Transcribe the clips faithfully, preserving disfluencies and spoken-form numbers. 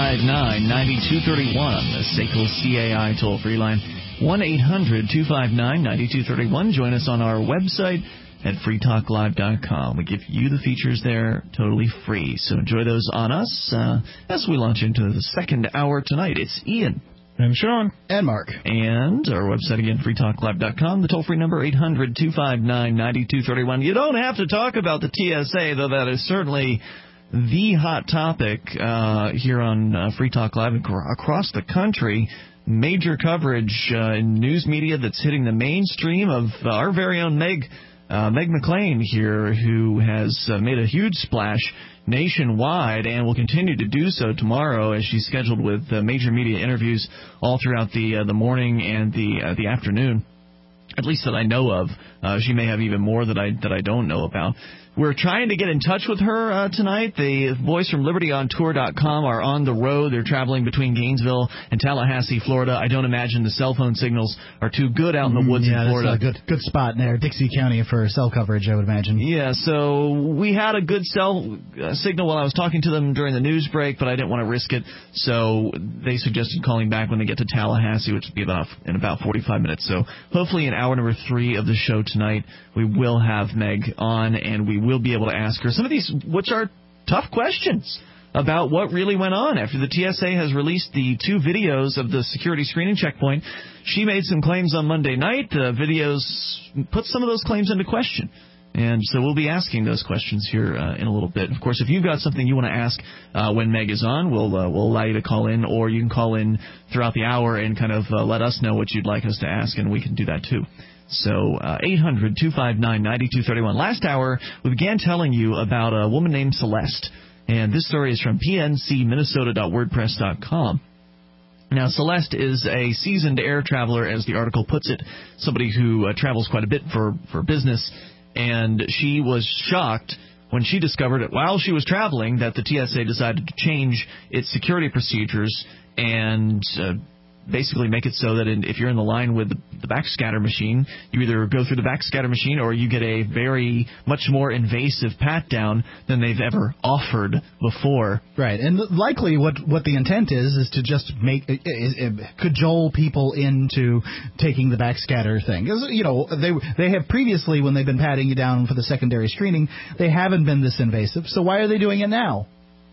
five nine, nine two three one, the S A C L C A I toll-free line, one eight hundred, two five nine, nine two three one. Join us on our website at free talk live dot com. We give you the features there totally free, so enjoy those on us uh, as we launch into the second hour tonight. It's Ian. And Sean. And Mark. And our website again, free talk live dot com. The toll-free number, eight hundred, two five nine, nine two three one. You don't have to talk about the T S A, though that is certainly the hot topic uh, here on uh, Free Talk Live across the country. Major coverage uh, in news media that's hitting the mainstream of uh, our very own Meg uh, Meg McClain here, who has uh, made a huge splash nationwide and will continue to do so tomorrow, as she's scheduled with uh, major media interviews all throughout the uh, the morning and the uh, the afternoon, at least that I know of. Uh, she may have even more that I that I don't know about. We're trying to get in touch with her uh, tonight. The boys from Liberty On Tour dot com are on the road. They're traveling between Gainesville and Tallahassee, Florida. I don't imagine the cell phone signals are too good out in the woods yeah, in Florida. Yeah, that's a good, good spot there, Dixie County, for cell coverage, I would imagine. Yeah, so we had a good cell uh, signal while I was talking to them during the news break, but I didn't want to risk it. So they suggested calling back when they get to Tallahassee, which will be about in about forty-five minutes. So hopefully in hour number three of the show tonight, we will have Meg on, and we will be able to ask her some of these, which are tough questions about what really went on after the T S A has released the two videos of the security screening checkpoint. She made some claims on Monday night. The videos put some of those claims into question. And so we'll be asking those questions here uh, in a little bit. Of course, if you've got something you want to ask uh, when Meg is on, we'll uh, we'll allow you to call in, or you can call in throughout the hour and kind of uh, let us know what you'd like us to ask, and we can do that too. So uh, eight hundred, two five nine, nine two three one. Last hour, we began telling you about a woman named Celeste, and this story is from P N C Minnesota dot wordpress dot com. Now, Celeste is a seasoned air traveler, as the article puts it, somebody who uh, travels quite a bit for, for business, and she was shocked when she discovered it while she was traveling that the T S A decided to change its security procedures and uh, basically make it so that in, if you're in the line with the, the backscatter machine, you either go through the backscatter machine or you get a very much more invasive pat-down than they've ever offered before. Right, and likely what, what the intent is is to just make is, is, cajole people into taking the backscatter thing. Because, you know, they they have previously, when they've been patting you down for the secondary screening, they haven't been this invasive. So why are they doing it now?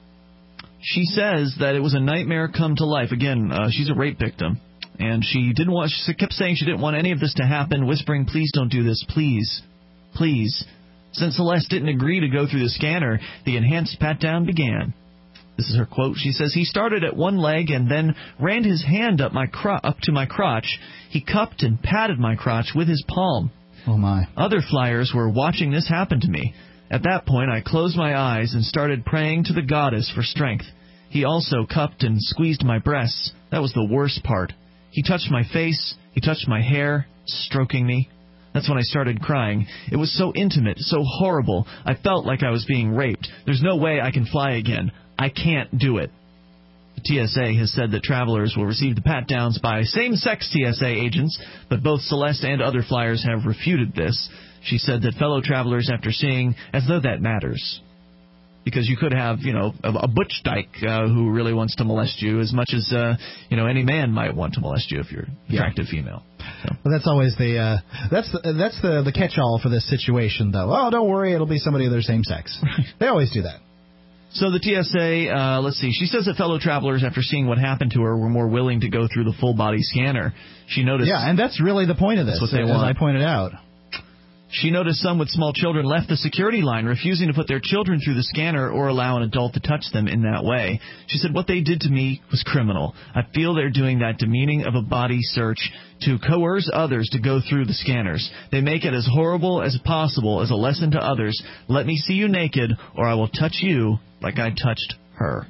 She says that it was a nightmare come to life. Again, uh, she's a rape victim, and she didn't want. She kept saying she didn't want any of this to happen, whispering, "Please don't do this, please, please." Since Celeste didn't agree to go through the scanner, the enhanced pat-down began. This is her quote. She says, "He started at one leg and then ran his hand up my cro- up to my crotch. He cupped and patted my crotch with his palm. Oh my! Other flyers were watching this happen to me. At that point, I closed my eyes and started praying to the goddess for strength. He also cupped and squeezed my breasts. That was the worst part. He touched my face. He touched my hair, stroking me. That's when I started crying. It was so intimate, so horrible. I felt like I was being raped. There's no way I can fly again. I can't do it." The T S A has said that travelers will receive the pat-downs by same-sex T S A agents, but both Celeste and other flyers have refuted this. She said that fellow travelers, after seeing, as though that matters, because you could have, you know, a, a butch dyke uh, who really wants to molest you as much as, uh, you know, any man might want to molest you if you're an attractive yeah. female. So. Well, that's always the uh, that's the, that's the the catch-all for this situation, though. Oh, don't worry, it'll be somebody of their same sex. They always do that. So the T S A, uh, let's see, she says that fellow travelers, after seeing what happened to her, were more willing to go through the full-body scanner. She noticed... Yeah, and that's really the point of this, that's what they as want. I pointed out. She noticed some with small children left the security line, refusing to put their children through the scanner or allow an adult to touch them in that way. She said, "What they did to me was criminal. I feel they're doing that demeaning of a body search to coerce others to go through the scanners. They make it as horrible as possible as a lesson to others. Let me see you naked, or I will touch you like I touched her."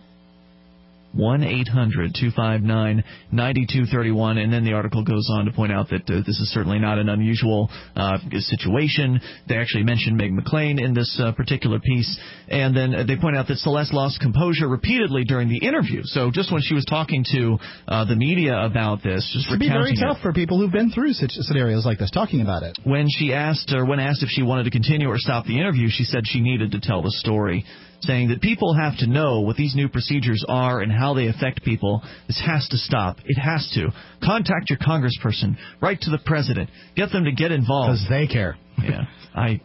one eight hundred, two five nine, nine two three one, and then the article goes on to point out that uh, this is certainly not an unusual uh, situation. They actually mention Meg McClain in this uh, particular piece, and then uh, they point out that Celeste lost composure repeatedly during the interview. So just when she was talking to uh, the media about this, just it would be very tough it, for people who've been through such scenarios like this, talking about it. When she asked, or when asked if she wanted to continue or stop the interview, she said she needed to tell the story. saying that people have to know what these new procedures are and how they affect people. This has to stop. It has to. Contact your congressperson. Write to the president. Get them to get involved. Because they care. Yeah. I.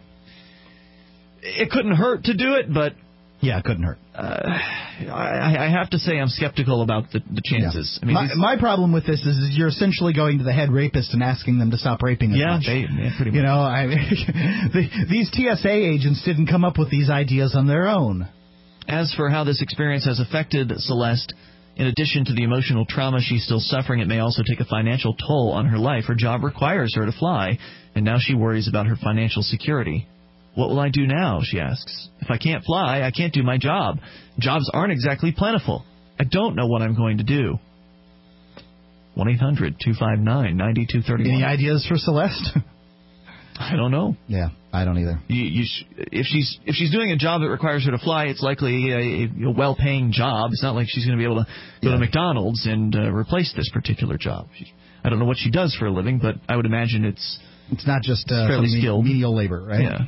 It couldn't hurt to do it, but... Yeah, it couldn't hurt. Uh, I, I have to say I'm skeptical about the, the chances. Yeah. I mean, my, these, my problem with this is, is you're essentially going to the head rapist and asking them to stop raping as yeah, much. they, yeah, pretty much. You know, I mean, the, these T S A agents didn't come up with these ideas on their own. As for how this experience has affected Celeste, in addition to the emotional trauma she's still suffering, it may also take a financial toll on her life. Her job requires her to fly, and now she worries about her financial security. What will I do now, she asks. If I can't fly, I can't do my job. Jobs aren't exactly plentiful. I don't know what I'm going to do. one eight hundred two five nine nine two three one. Any ideas for Celeste? I don't know. Yeah, I don't either. You, you sh- if she's if she's doing a job that requires her to fly, it's likely a, a well-paying job. It's not like she's going to be able to go yeah. to McDonald's and uh, replace this particular job. She, I don't know what she does for a living, but I would imagine it's it's not just uh, fairly some skilled menial labor, right? Yeah.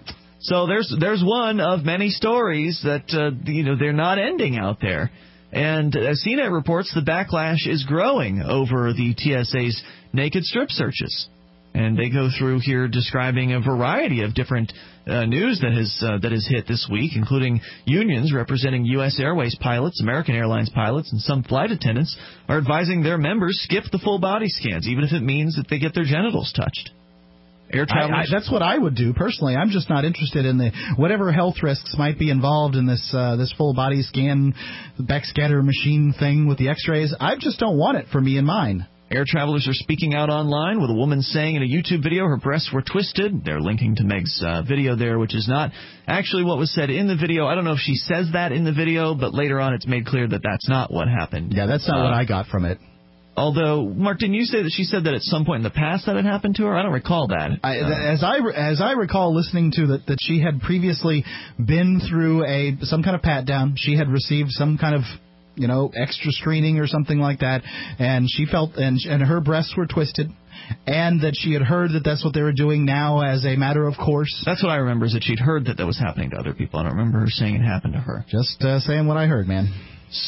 So there's there's one of many stories that uh, you know they're not ending out there, and as C net reports, the backlash is growing over the T S A's naked strip searches, and they go through here describing a variety of different uh, news that has uh, that has hit this week, including unions representing U S Airways pilots, American Airlines pilots, and some flight attendants are advising their members skip the full body scans, even if it means that they get their genitals touched. Air travelers. I, I, that's what I would do personally. I'm just not interested in the whatever health risks might be involved in this uh, this full body scan backscatter machine thing with the X-rays. I just don't want it for me and mine. Air travelers are speaking out online, with a woman saying in a YouTube video her breasts were twisted. They're linking to Meg's uh, video there, which is not actually what was said in the video. I don't know if she says that in the video, but later on it's made clear that that's not what happened. Yeah, that's not uh, what I got from it. Although, Mark, didn't you say that she said that at some point in the past that had happened to her? I don't recall that. I, uh, as I as I recall listening to that, that she had previously been through a some kind of pat down. She had received some kind of you know extra screening or something like that, and she felt and and her breasts were twisted, and that she had heard that that's what they were doing now as a matter of course. That's what I remember is that she'd heard that that was happening to other people. I don't remember her saying it happened to her. Just uh, saying what I heard, man.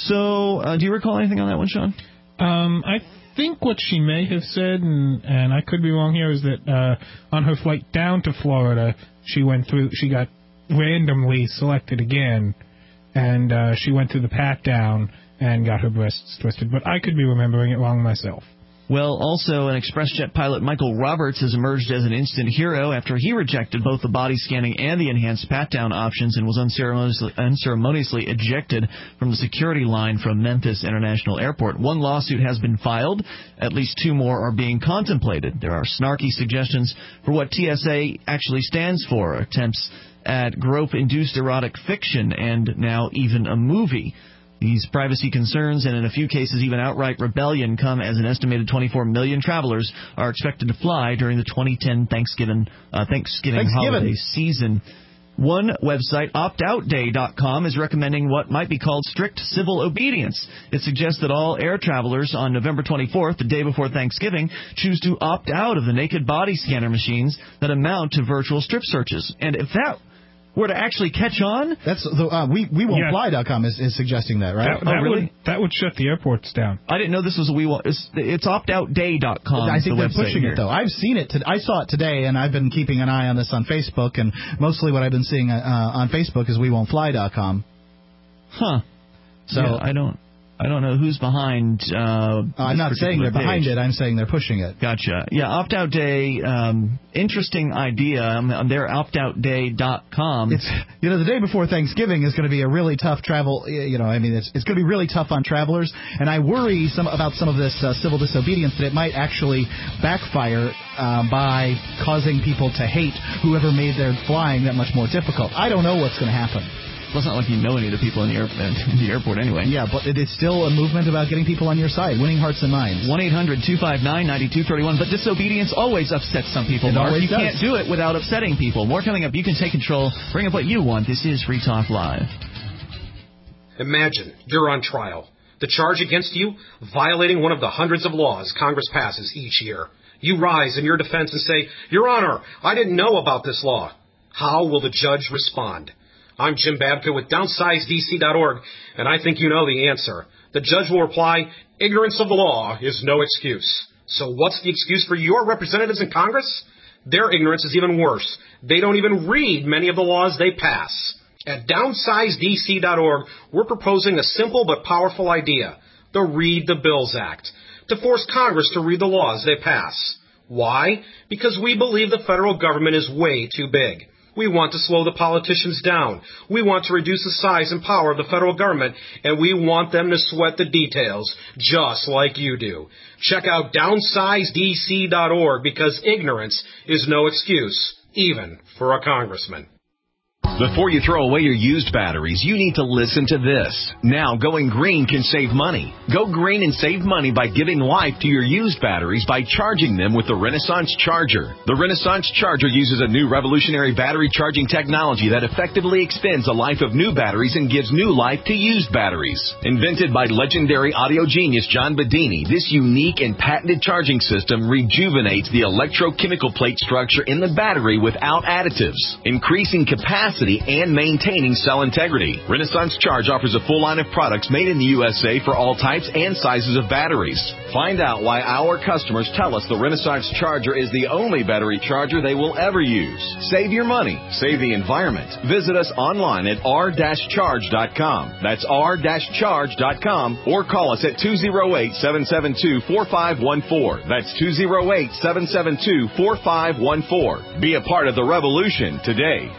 So, uh, do you recall anything on that one, Sean? Um, I think what she may have said, and, and I could be wrong here, is that uh, on her flight down to Florida, she went through, she got randomly selected again, and uh, she went through the pat down and got her breasts twisted. But I could be remembering it wrong myself. Well, also, an ExpressJet pilot, Michael Roberts, has emerged as an instant hero after he rejected both the body scanning and the enhanced pat-down options and was unceremoniously, unceremoniously ejected from the security line from Memphis International Airport. One lawsuit has been filed. At least two more are being contemplated. There are snarky suggestions for what T S A actually stands for, attempts at grope-induced erotic fiction, and now even a movie. These privacy concerns and, in a few cases, even outright rebellion come as an estimated twenty-four million travelers are expected to fly during the twenty ten Thanksgiving, uh, Thanksgiving, Thanksgiving holiday season. One website, opt out day dot com, is recommending what might be called strict civil obedience. It suggests that all air travelers on November twenty-fourth, the day before Thanksgiving, choose to opt out of the naked body scanner machines that amount to virtual strip searches. And if that were to actually catch on, that's the uh, we we won't fly dot com is, is suggesting that, right? That, that oh, really? Would, that would shut the airports down. I didn't know this was a we won't. It's, it's opt out day dot com. I think the they're pushing here. it though. I've seen it. To, I saw it today, and I've been keeping an eye on this on Facebook. And mostly what I've been seeing uh, on Facebook is we won't fly dot com. Huh. So yeah, I don't. I don't know who's behind. Uh, uh, I'm not saying they're page. behind it. I'm saying they're pushing it. Gotcha. Yeah, Opt Out Day. Um, interesting idea. Um, on their opt out day dot com. It's you know the day before Thanksgiving is going to be a really tough travel. You know, I mean, it's it's going to be really tough on travelers, and I worry some about some of this uh, civil disobedience that it might actually backfire uh, by causing people to hate whoever made their flying that much more difficult. I don't know what's going to happen. Well, it's not like you know any of the people in the, air, in the airport anyway. Yeah, but it is still a movement about getting people on your side, winning hearts and minds. one eight hundred two five nine nine two three one. But disobedience always upsets some people, It Mark. always You does. can't do it without upsetting people. More coming up. You can take control. Bring up what you want. This is Free Talk Live. Imagine you're on trial. The charge against you, violating one of the hundreds of laws Congress passes each year. You rise in your defense and say, Your Honor, I didn't know about this law. How will the judge respond? I'm Jim Babka with downsize D C dot org, and I think you know the answer. The judge will reply, ignorance of the law is no excuse. So what's the excuse for your representatives in Congress? Their ignorance is even worse. They don't even read many of the laws they pass. At downsize D C dot org, we're proposing a simple but powerful idea, the Read the Bills Act, to force Congress to read the laws they pass. Why? Because we believe the federal government is way too big. We want to slow the politicians down. We want to reduce the size and power of the federal government, and we want them to sweat the details, just like you do. Check out downsize D C dot org because ignorance is no excuse, even for a congressman. Before you throw away your used batteries, you need to listen to this. Now, going green can save money. Go green and save money by giving life to your used batteries by charging them with the Renaissance Charger. The Renaissance Charger uses a new revolutionary battery charging technology that effectively extends the life of new batteries and gives new life to used batteries. Invented by legendary audio genius John Bedini, this unique and patented charging system rejuvenates the electrochemical plate structure in the battery without additives, increasing capacity and maintaining cell integrity. Renaissance Charge offers a full line of products made in the U S A for all types and sizes of batteries. Find out why our customers tell us the Renaissance Charger is the only battery charger they will ever use. Save your money. Save the environment. Visit us online at r dash charge dot com. That's r dash charge dot com or call us at two oh eight, seven seven two, four five one four. That's two oh eight, seven seven two, four five one four. Be a part of the revolution today.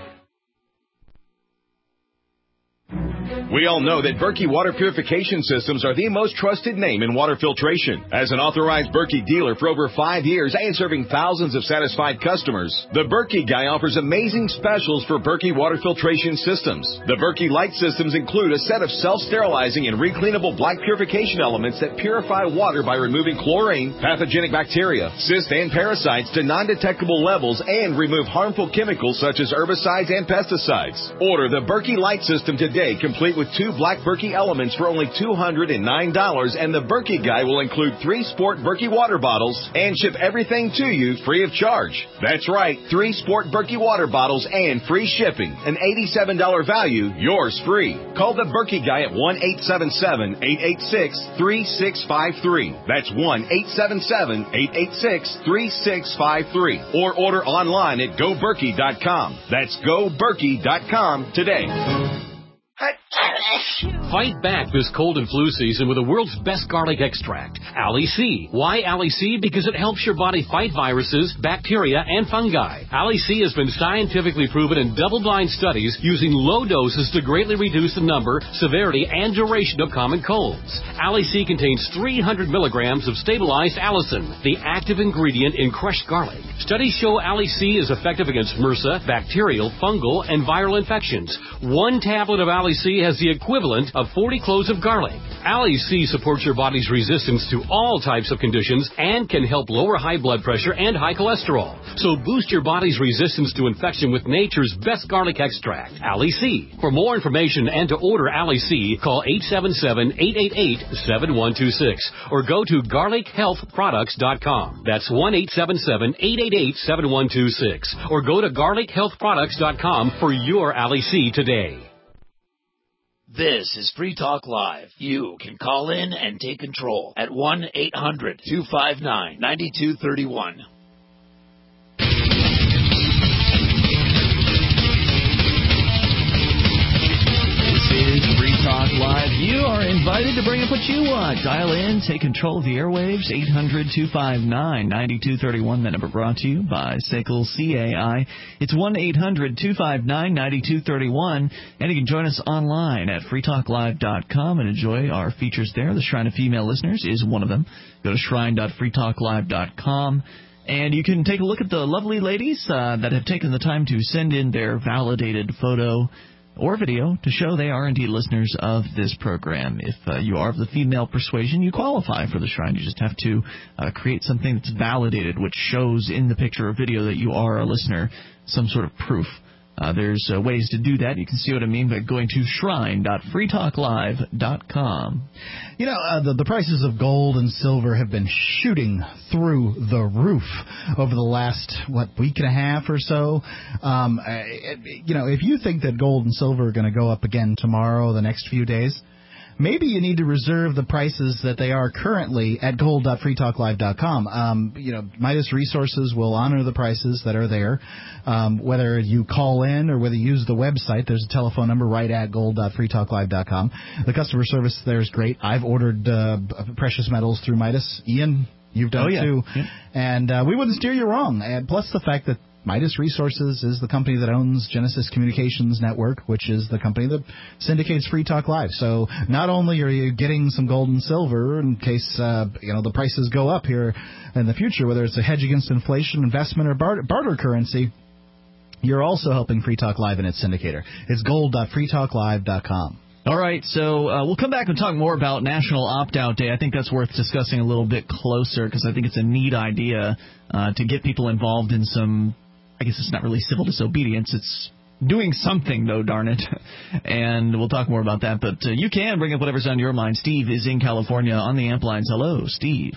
We all know that Berkey Water Purification Systems are the most trusted name in water filtration. As an authorized Berkey dealer for over five years and serving thousands of satisfied customers, the Berkey Guy offers amazing specials for Berkey Water Filtration Systems. The Berkey Light Systems include a set of self-sterilizing and recleanable black purification elements that purify water by removing chlorine, pathogenic bacteria, cysts, and parasites to non-detectable levels and remove harmful chemicals such as herbicides and pesticides. Order the Berkey Light System today, complete with two black Berkey elements for only two hundred nine dollars, and the Berkey Guy will include three Sport Berkey water bottles and ship everything to you free of charge. That's right, three Sport Berkey water bottles and free shipping. An eighty-seven dollars value, yours free. Call the Berkey Guy at one eight seven seven, eight eight six, three six five three. That's one eight seven seven, eight eight six, three six five three. Or order online at go berkey dot com. That's go berkey dot com today. Fight back this cold and flu season with the world's best garlic extract, Ali-C. Why Ali-C? Because it helps your body fight viruses, bacteria, and fungi. Ali-C has been scientifically proven in double-blind studies using low doses to greatly reduce the number, severity, and duration of common colds. Ali-C contains three hundred milligrams of stabilized allicin, the active ingredient in crushed garlic. Studies show Ali-C is effective against MRSA, bacterial, fungal, and viral infections. One tablet of Ali-C has the equivalent of forty cloves of garlic. Ali-C supports your body's resistance to all types of conditions and can help lower high blood pressure and high cholesterol. So boost your body's resistance to infection with nature's best garlic extract, Ali-C. For more information and to order Ali-C, call eight seven seven, eight eight eight, seven one two six or go to garlic health products dot com. That's one eight seven seven, eight eight eight, seven one two six or go to garlic health products dot com for your Ali-C today. This is Free Talk Live. You can call in and take control at one eight hundred, two five nine, nine two three one. This is Free Talk Live. You are invited to bring up what you want. Dial in, take control of the airwaves, eight hundred, two five nine, nine two three one. That number brought to you by S A C L C A I. It's one eight hundred, two five nine, nine two three one. And you can join us online at free talk live dot com and enjoy our features there. The Shrine of Female Listeners is one of them. Go to shrine dot free talk live dot com. And you can take a look at the lovely ladies uh, that have taken the time to send in their validated photo or video to show they are indeed listeners of this program. If uh, you are of the female persuasion, you qualify for the Shrine. You just have to uh, create something that's validated, which shows in the picture or video that you are a listener, some sort of proof. Uh, there's uh, ways to do that. You can see what I mean by going to shrine dot free talk live dot com. You know, uh, the, the prices of gold and silver have been shooting through the roof over the last, what, week and a half or so. Um, uh, you know, if you think that gold and silver are going to go up again tomorrow, the next few days, maybe you need to reserve the prices that they are currently at gold dot free talk live dot com. Um, you know, Midas Resources will honor the prices that are there. Um, whether you call in or whether you use the website, there's a telephone number right at gold dot free talk live dot com. The customer service there is great. I've ordered uh, precious metals through Midas. Ian, you've done oh, it yeah. too. Yeah. And uh, we wouldn't steer you wrong. And plus the fact that Midas Resources is the company that owns Genesis Communications Network, which is the company that syndicates Free Talk Live. So not only are you getting some gold and silver in case uh, you know the prices go up here in the future, whether it's a hedge against inflation, investment, or barter, barter currency, you're also helping Free Talk Live and its syndicator. It's gold dot free talk live dot com. All right, so uh, we'll come back and talk more about National Opt-Out Day. I think that's worth discussing a little bit closer because I think it's a neat idea uh, to get people involved in some, I guess it's not really civil disobedience. It's doing something, though, darn it. And we'll talk more about that. But uh, you can bring up whatever's on your mind. Steve is in California on the amp lines. Hello, Steve.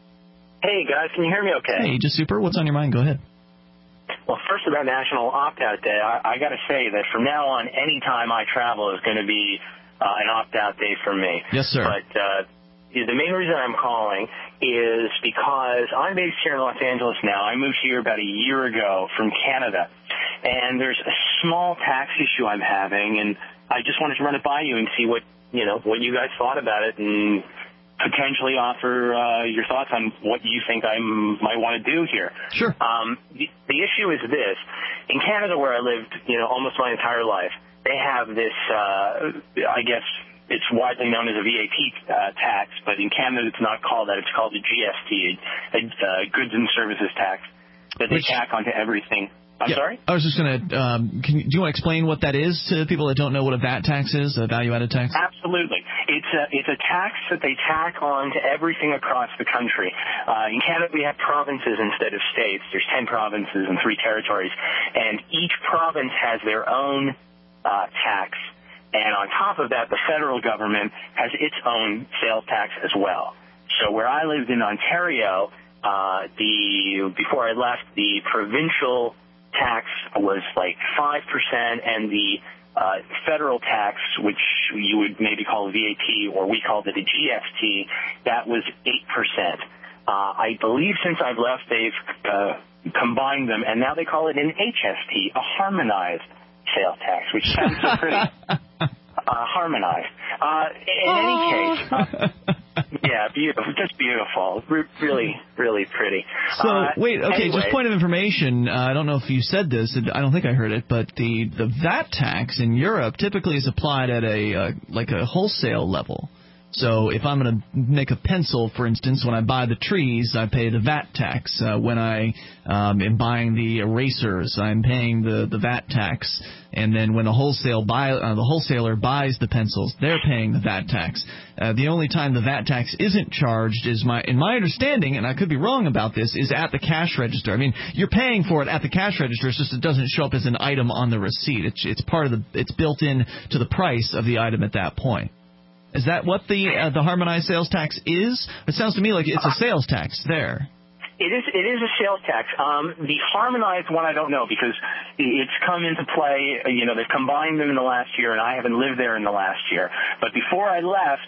Hey, guys, can you hear me okay? Hey, just super. What's on your mind? Go ahead. Well, first about National Opt-Out Day, I, I got to say that from now on, any time I travel is going to be uh, an opt-out day for me. Yes, sir. But uh, the main reason I'm calling is because I'm based here in Los Angeles now. I moved here about a year ago from Canada, and there's a small tax issue I'm having, and I just wanted to run it by you and see what you know what you guys thought about it, and potentially offer uh, your thoughts on what you think I might want to do here. Sure. Um, the, the issue is this. In Canada, where I lived, you know, almost my entire life, they have this, uh, I guess it's widely known as a V A T uh, tax, but in Canada it's not called that. It's called a G S T, a, a goods and services tax that they Which, tack onto everything. I'm yeah, sorry? I was just going to, um, can you, do you want to explain what that is to people that don't know what a V A T tax is, a value-added tax? Absolutely. It's a, it's a tax that they tack on to everything across the country. Uh, in Canada, we have provinces instead of states. There's ten provinces and three territories, and each province has their own uh, tax. And on top of that, the federal government has its own sales tax as well. So where I lived in Ontario, uh, the before I left, the provincial tax was like five percent, and the uh, federal tax, which you would maybe call a V A T, or we called it a G S T, that was eight percent. Uh, I believe since I've left, they've uh, combined them, and now they call it an H S T, a harmonized sales tax, which sounds so pretty. uh, harmonized. Uh, in any case, uh, yeah, beautiful, just beautiful, Re- really, really pretty. So, uh, wait, okay, anyway. just point of information. Uh, I don't know if you said this. I don't think I heard it, but the, the V A T tax in Europe typically is applied at a uh, like a wholesale level. So if I'm going to make a pencil, for instance, when I buy the trees, I pay the V A T tax. Uh, when I um, am buying the erasers, I'm paying the, the V A T tax. And then when the wholesale buy, uh, the wholesaler buys the pencils, they're paying the V A T tax. Uh, the only time the V A T tax isn't charged is my, in my understanding, and I could be wrong about this, is at the cash register. I mean, you're paying for it at the cash register. It's just it doesn't show up as an item on the receipt. It's it's part of the it's built in to the price of the item at that point. Is that what the uh, the harmonized sales tax is? It sounds to me like it's a sales tax there. It is it is a sales tax. Um, the harmonized one I don't know because it's come into play. You know, they've combined them in the last year, and I haven't lived there in the last year. But before I left,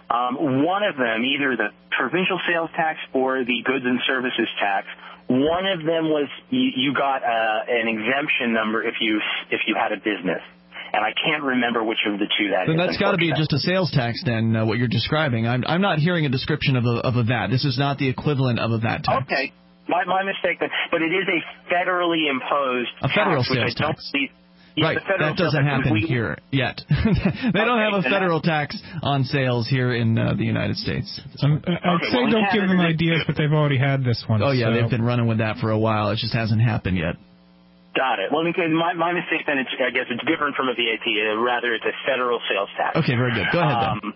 um, one of them, either the provincial sales tax or the goods and services tax, one of them was you, you got uh, an exemption number if you if you had a business. And I can't remember which of the two that then is. Then that's got to be just a sales tax, then, uh, what you're describing. I'm, I'm not hearing a description of a, of a V A T. This is not the equivalent of a V A T tax. Okay. My, my mistake, but, but it is a federally imposed a federal tax, sales which I don't tax. see. Yeah, right, that doesn't happen we, here yet. they don't okay, have a federal tax on sales here in uh, the United States. Um, I'd okay, say well, don't give them they, ideas, but they've already had this one. Oh, yeah, so. they've been running with that for a while. It just hasn't happened yet. Got it. Well, my, my mistake then, it's, I guess it's different from a V A T. Uh, rather, it's a federal sales tax. Okay, very good. Go ahead, then. Um,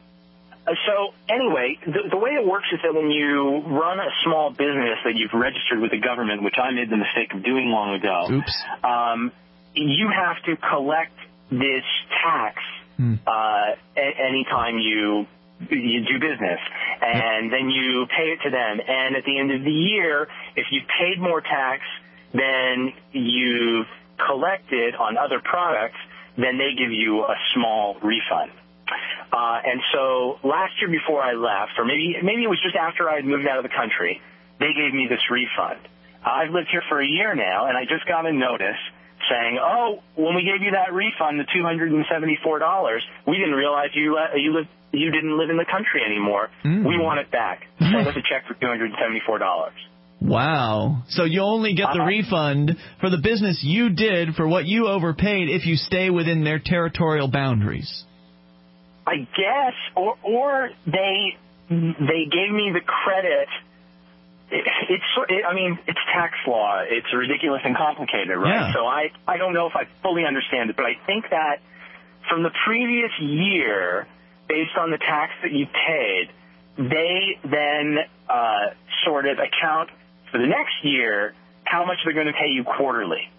so, anyway, the, the way it works is that when you run a small business that you've registered with the government, which I made the mistake of doing long ago, Oops. Um, you have to collect this tax hmm. uh, a- anytime you you do business, and then you pay it to them. And at the end of the year, if you've paid more tax than you've collected on other products, then they give you a small refund. Uh, and so last year before I left, or maybe maybe it was just after I had moved out of the country, they gave me this refund. I've lived here for a year now, and I just got a notice saying, oh, when we gave you that refund, the two hundred seventy-four dollars, we didn't realize you uh, you lived, you didn't live in the country anymore. Mm. We want it back. Send us a check for two hundred seventy-four dollars. Wow. So you only get the uh, refund for the business you did for what you overpaid if you stay within their territorial boundaries. I guess, or or they they gave me the credit. It, it's, it, I mean, it's tax law. It's ridiculous and complicated, right? Yeah. So I, I don't know if I fully understand it, but I think that from the previous year, based on the tax that you paid, they then uh, sort of account for the next year how much they're going to pay you quarterly.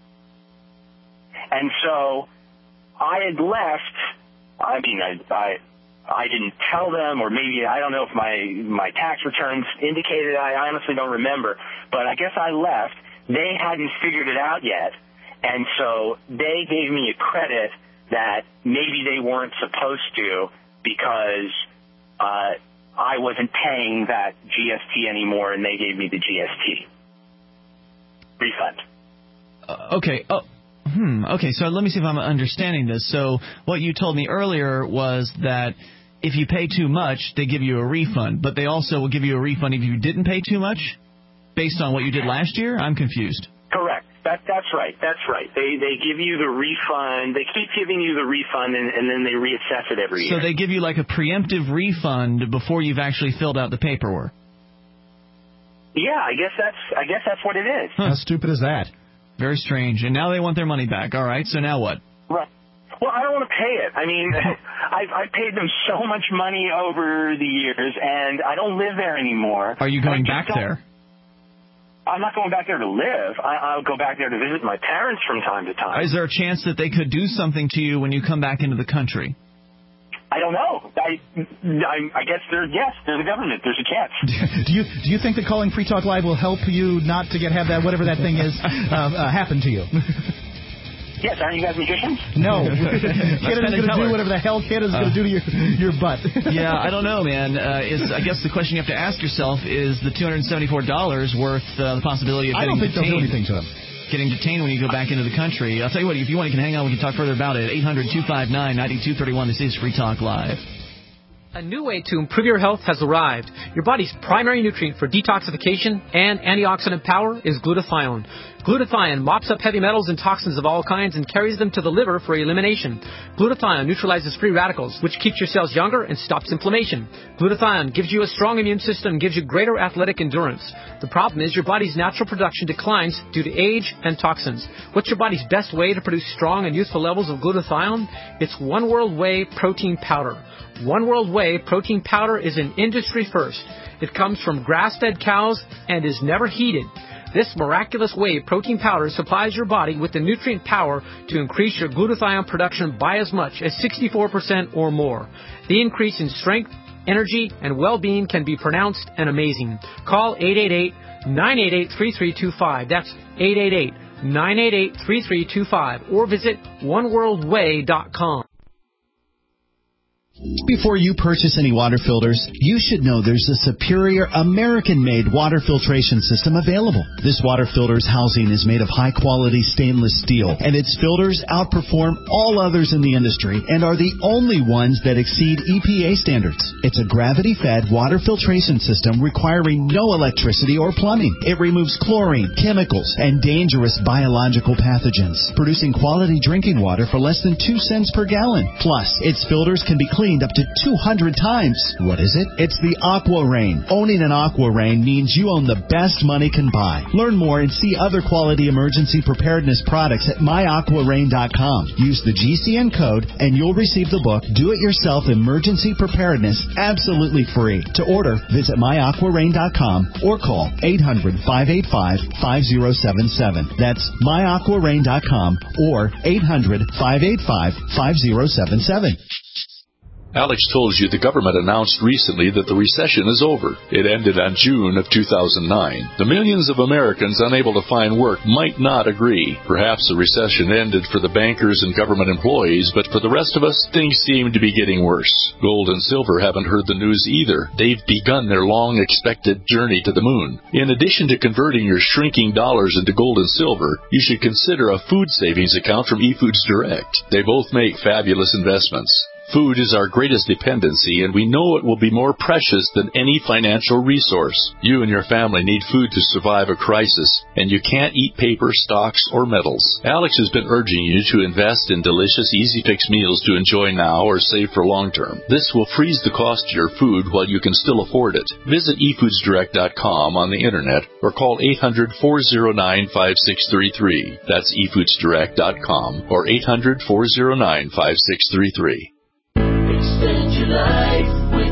And so I had left, I mean, I... I I didn't tell them, or maybe, I don't know if my, my tax returns indicated, I honestly don't remember, but I guess I left. They hadn't figured it out yet, and so they gave me a credit that maybe they weren't supposed to because uh, I wasn't paying that G S T anymore, and they gave me the G S T refund. Uh, okay, oh. Hmm. Okay, so let me see if I'm understanding this. So what you told me earlier was that if you pay too much, they give you a refund, but they also will give you a refund if you didn't pay too much, based on what you did last year? I'm confused. Correct. That, that's right. That's right. They they give you the refund. They keep giving you the refund, and, and then they reassess it every year. So they give you like a preemptive refund before you've actually filled out the paperwork. Yeah, I guess that's I guess that's what it is. Huh. How stupid is that? Very strange. And now they want their money back. All right, so now what? Right. Well, I don't want to pay it. I mean, I've, I've paid them so much money over the years, and I don't live there anymore. Are you going back there? I'm not going back there to live. I, I'll go back there to visit my parents from time to time. Is there a chance that they could do something to you when you come back into the country? I don't know. I, I, I guess there. Yes, there's a government. There's a chance. Do you do you think that calling Free Talk Live will help you not to get have that whatever that thing is uh, uh, happen to you? Yes, aren't you guys magicians? No. Kid is going to do whatever the hell Kid is uh, going to do to your your butt. Yeah, I don't know, man. Uh, is I guess the question you have to ask yourself is the two hundred seventy-four dollars worth uh, the possibility of I getting don't think detained? They'll do anything to them. Getting detained when you go back into the country. I'll tell you what, if you want, you can hang on. We can talk further about it. eight hundred two five nine nine two three one. This is Free Talk Live. A new way to improve your health has arrived. Your body's primary nutrient for detoxification and antioxidant power is glutathione. Glutathione mops up heavy metals and toxins of all kinds and carries them to the liver for elimination. Glutathione neutralizes free radicals, which keeps your cells younger and stops inflammation. Glutathione gives you a strong immune system and gives you greater athletic endurance. The problem is your body's natural production declines due to age and toxins. What's your body's best way to produce strong and youthful levels of glutathione? It's One World Whey protein powder. One World Whey protein powder is an industry first. It comes from grass-fed cows and is never heated. This miraculous whey protein powder supplies your body with the nutrient power to increase your glutathione production by as much as sixty-four percent or more. The increase in strength, energy, and well-being can be pronounced and amazing. Call eight eight eight, nine eight eight, three three two five. That's eight eight eight, nine eight eight, three three two five. Or visit one world whey dot com. Before you purchase any water filters, you should know there's a superior American-made water filtration system available. This water filter's housing is made of high-quality stainless steel, and its filters outperform all others in the industry and are the only ones that exceed E P A standards. It's a gravity-fed water filtration system requiring no electricity or plumbing. It removes chlorine, chemicals, and dangerous biological pathogens, producing quality drinking water for less than two cents per gallon. Plus, its filters can be cleaned cleaned up to two hundred times. What is it? It's the Aqua Rain. Owning an Aqua Rain means you own the best money can buy. Learn more and see other quality emergency preparedness products at my aqua rain dot com. Use the G C N code and you'll receive the book Do It Yourself Emergency Preparedness absolutely free. To order, visit my aqua rain dot com or call eight hundred, five eight five, five zero seven seven. That's my aqua rain dot com or eight hundred, five eight five, five zero seven seven. Alex told you the government announced recently that the recession is over. It ended on June of two thousand nine. The millions of Americans unable to find work might not agree. Perhaps the recession ended for the bankers and government employees, but for the rest of us, things seem to be getting worse. Gold and silver haven't heard the news either. They've begun their long-expected journey to the moon. In addition to converting your shrinking dollars into gold and silver, you should consider a food savings account from eFoods Direct. They both make fabulous investments. Food is our greatest dependency, and we know it will be more precious than any financial resource. You and your family need food to survive a crisis, and you can't eat paper, stocks, or metals. Alex has been urging you to invest in delicious, easy-fix meals to enjoy now or save for long term. This will freeze the cost of your food while you can still afford it. Visit e foods direct dot com on the internet or call eight hundred, four oh nine, five six three three. That's e foods direct dot com or eight hundred, four oh nine, five six three three. Extend your life with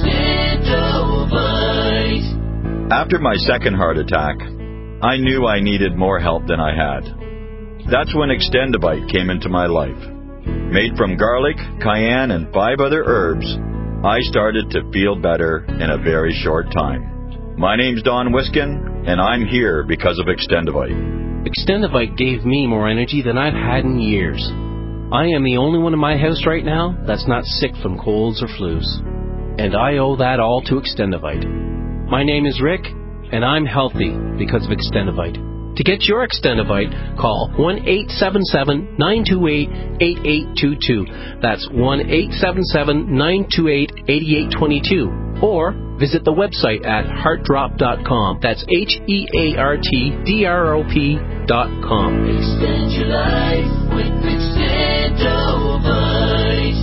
Extendovite. After my second heart attack, I knew I needed more help than I had. That's when Extendovite came into my life. Made from garlic, cayenne, and five other herbs, I started to feel better in a very short time. My name's Don Wiskin, and I'm here because of Extendovite. Extendovite gave me more energy than I've had in years. I am the only one in my house right now that's not sick from colds or flus. And I owe that all to Extendovite. My name is Rick, and I'm healthy because of Extendovite. To get your Extendovite, call one eight seven seven, nine two eight, eight eight two two. That's one eight seven seven, nine two eight, eight eight two two. Or visit the website at heart drop dot com. That's H E A R T D R O P dot com. Extend your life with Extendovite.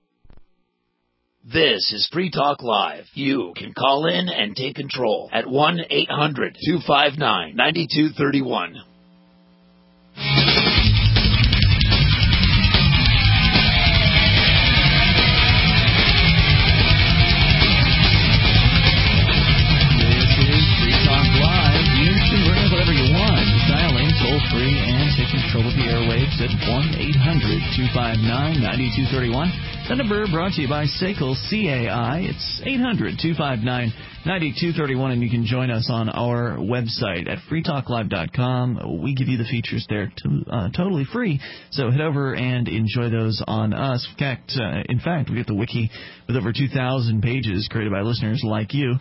This is Free Talk Live. You can call in and take control at one eight hundred, two five nine, nine two three one. Free and take control of the airwaves at one eight hundred, two five nine, nine two three one. That number brought to you by S A C L C A I. It's eight hundred, two five nine, nine two three one, and you can join us on our website at free talk live dot com. We give you the features there to, uh, totally free, so head over and enjoy those on us. In fact, uh, in fact, we get the wiki with over two thousand pages created by listeners like you.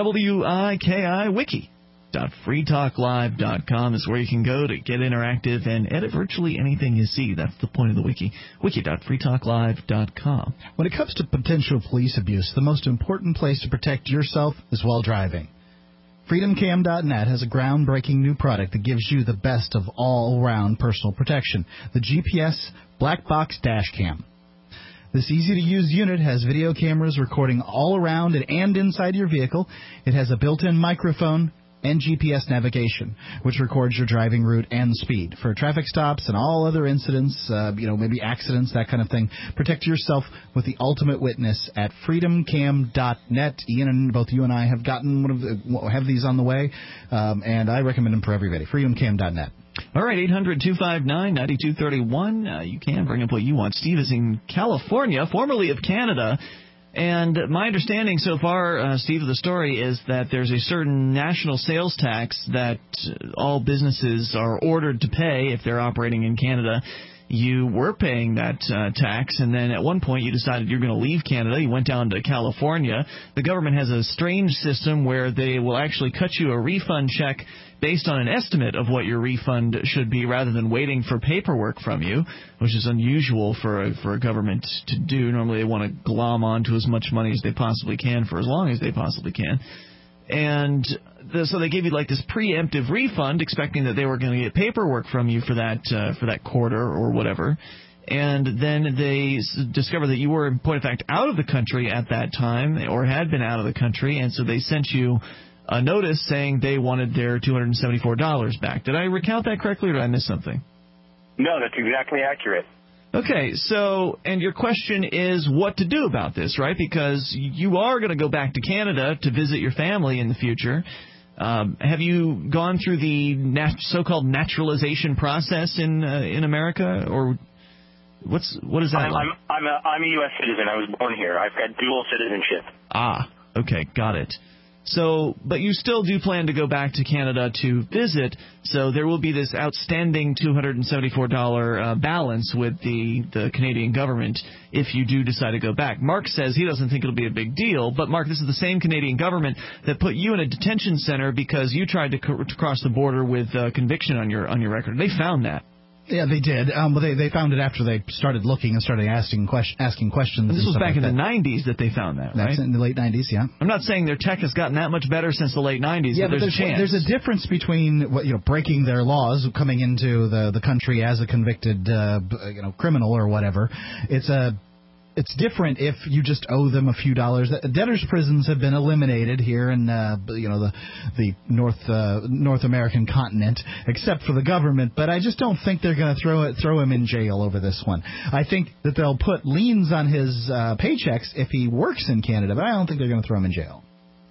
W I K I Wiki. free talk live dot com is where you can go to get interactive and edit virtually anything you see. That's the point of the wiki. wiki dot free talk live dot com. When it comes to potential police abuse, the most important place to protect yourself is while driving. freedom cam dot net has a groundbreaking new product that gives you the best of all-around personal protection, the G P S Black Box Dash Cam. This easy-to-use unit has video cameras recording all around and inside your vehicle. It has a built-in microphone and G P S navigation, which records your driving route and speed. For traffic stops and all other incidents, uh, you know, maybe accidents, that kind of thing, protect yourself with the ultimate witness at freedom cam dot net. Ian and both you and I have gotten one of the, have these on the way, um, and I recommend them for everybody. freedom cam dot net. All right, eight hundred, two five nine, nine two three one. Uh, you can bring up what you want. Steve is in California, formerly of Canada. And my understanding so far, uh, Steve, of the story is that there's a certain national sales tax that all businesses are ordered to pay if they're operating in Canada. You were paying that uh, tax, and then at one point you decided you're going to leave Canada. You went down to California. The government has a strange system where they will actually cut you a refund check based on an estimate of what your refund should be rather than waiting for paperwork from you, which is unusual for a, for a government to do. Normally they want to glom onto as much money as they possibly can for as long as they possibly can. And the, so they gave you like this preemptive refund, expecting that they were going to get paperwork from you for that uh, for that quarter or whatever. and then they s- discovered that you were, in point of fact, out of the country at that time, or had been out of the country, and so they sent you a notice saying they wanted their two hundred seventy-four dollars back. Did I recount that correctly, or did I miss something? No, that's exactly accurate. Okay, so, and your question is what to do about this, right? Because you are going to go back to Canada to visit your family in the future. Um, have you gone through the nat- so-called naturalization process in uh, in America, or what's what is that I'm, like? I'm, I'm, a, I'm a U S citizen. I was born here. I've got dual citizenship. Ah, okay, got it. So, but you still do plan to go back to Canada to visit, so there will be this outstanding two hundred seventy-four dollars uh, balance with the, the Canadian government if you do decide to go back. Mark says he doesn't think it'll be a big deal, but Mark, this is the same Canadian government that put you in a detention center because you tried to, co- to cross the border with uh, conviction on your on your record. They found that. Yeah, they did. Um, but they they found it after they started looking and started asking question, asking questions. And this and was stuff back like in that. the nineties that they found that, right? That's in the late nineties, yeah. I'm not saying their tech has gotten that much better since the late nineties, Yeah, but but there's, there's, a chance. there's a difference between what you know breaking their laws, coming into the the country as a convicted uh, b- you know criminal or whatever. It's a It's different if you just owe them a few dollars. Debtors' prisons have been eliminated here in uh, you know the the North uh, North American continent, except for the government. But I just don't think they're going to throw it throw him in jail over this one. I think that they'll put liens on his uh, paychecks if he works in Canada, but I don't think they're going to throw him in jail.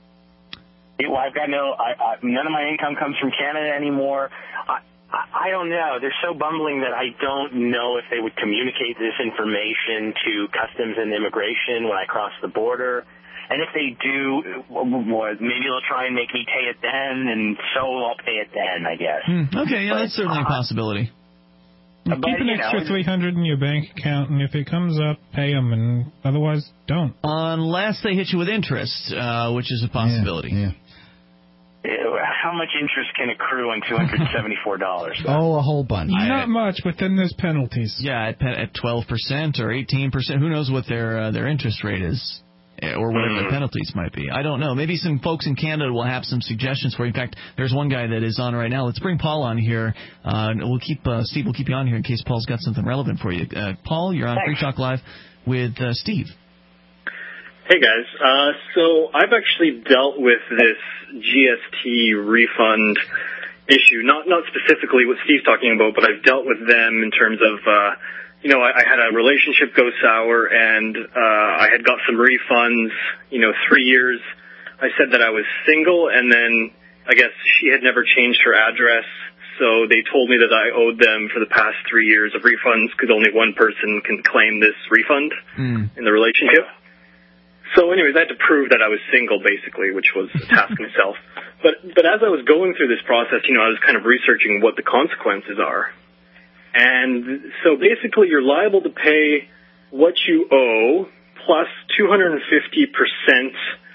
Yeah, well, I've got no. I, I, none of my income comes from Canada anymore. I, I don't know. They're so bumbling that I don't know if they would communicate this information to Customs and Immigration when I cross the border. And if they do, maybe they'll try and make me pay it then, and so I'll pay it then, I guess. Hmm. Okay, yeah, but, that's certainly uh, a possibility. Well, keep an extra three hundred in your bank account, and if it comes up, pay them, and otherwise, don't. Unless they hit you with interest, uh, which is a possibility. Yeah. yeah. How much interest can accrue on two hundred seventy-four dollars? Oh, a whole bunch. Not much, but then there's penalties. Yeah, at, at twelve percent or eighteen percent. Who knows what their uh, their interest rate is, or whatever Mm. the penalties might be. I don't know. Maybe some folks in Canada will have some suggestions for you. In fact, there's one guy that is on right now. Let's bring Paul on here. Uh, we'll keep uh, Steve. We'll keep you on here in case Paul's got something relevant for you. Uh, Paul, you're on Thanks. Free Talk Live with uh, Steve. Hey guys, uh, so I've actually dealt with this G S T refund issue, not not specifically what Steve's talking about, but I've dealt with them in terms of, uh, you know, I, I had a relationship go sour and uh, I had got some refunds, you know, three years. I said that I was single, and then I guess she had never changed her address, so they told me that I owed them for the past three years of refunds because only one person can claim this refund Mm. in the relationship. So anyways, I had to prove that I was single, basically, which was a task in itself. But but as I was going through this process, you know, I was kind of researching what the consequences are. And so basically you're liable to pay what you owe plus two hundred fifty percent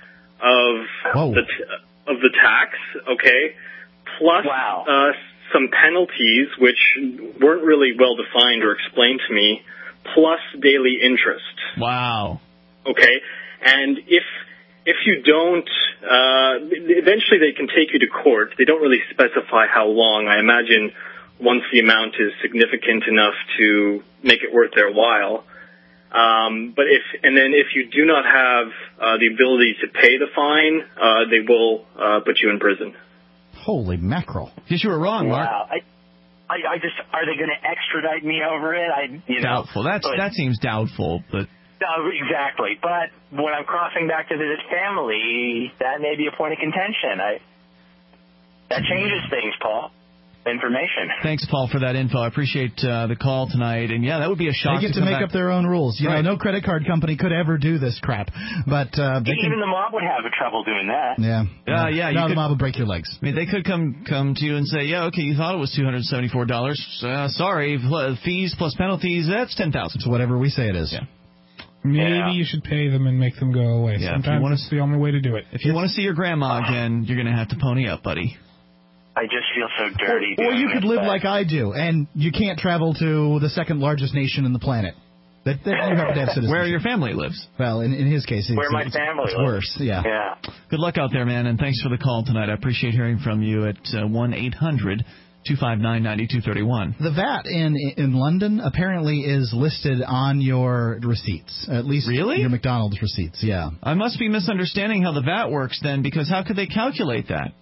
of the t- of the tax, okay, plus uh, some penalties, which weren't really well defined or explained to me, plus daily interest. Wow. Okay? And if if you don't, uh, eventually they can take you to court. They don't really specify how long. I imagine once the amount is significant enough to make it worth their while. Um, but if and then if you do not have uh, the ability to pay the fine, uh, they will uh, put you in prison. Holy mackerel! Guess you were wrong, Mark. Wow. I, I, I just are they going to extradite me over it? I you know. Doubtful. That's but, that seems doubtful, but. No, exactly. But when I'm crossing back to visit family, that may be a point of contention. I that changes things, Paul. Information. Thanks, Paul, for that info. I appreciate uh, the call tonight. And yeah, that would be a shock. They get to, come make back. up their own rules. You Right. know, no credit card company could ever do this crap. But uh, they Even can, the mob would have trouble doing that. yeah, Uh, yeah, you no, the could- mob will break your legs. I mean, they could come come to you and say, yeah, okay, you thought it was two hundred seventy-four dollars. Uh, sorry, pl- fees plus penalties, that's ten thousand dollars. It's whatever we say it is. Yeah. Maybe Yeah. you should pay them and make them go away. Yeah, if you Sometimes wanna- it's the only way to do it. If you want to see your grandma again, you're going to have to pony up, buddy. I just feel so dirty. Or doing you could this, live but- like I do, and you can't travel to the second largest nation in the planet. That, that you have to have citizenship. Where your family lives. Well, in, in his case, it's, Where my it's, family it's lives. worse. Yeah. Yeah. Good luck out there, man, and thanks for the call tonight. I appreciate hearing from you at uh, one eight hundred two five nine, nine two three one. The V A T in in London apparently is listed on your receipts, at least really? your McDonald's receipts, yeah. I must be misunderstanding how the V A T works then, because how could they calculate that?